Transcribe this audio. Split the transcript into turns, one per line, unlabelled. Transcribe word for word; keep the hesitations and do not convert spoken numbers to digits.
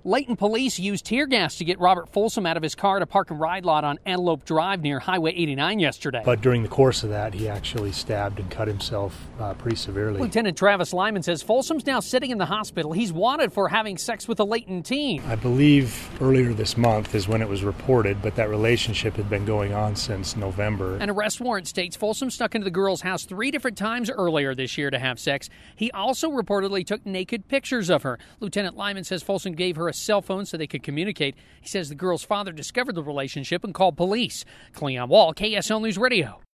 Layton police used tear gas to get Robert Folsom out of his car at a park and ride lot on Antelope Drive near Highway eighty-nine yesterday.
But during the course of that, he actually stabbed and cut himself uh, pretty severely.
Lieutenant Travis Lyman says Folsom's now sitting in the hospital. He's wanted for having sex with a Layton teen.
I believe earlier this month is when it was reported, but that relationship had been going on since November.
An arrest warrant states Folsom snuck into the girl's house three different times earlier this year to have sex. He also reportedly took naked pictures of her. Lieutenant Lyman says Folsom gave her a cell phone so they could communicate. He says the girl's father discovered the relationship and called police. Cleon Wall, K S L News Radio.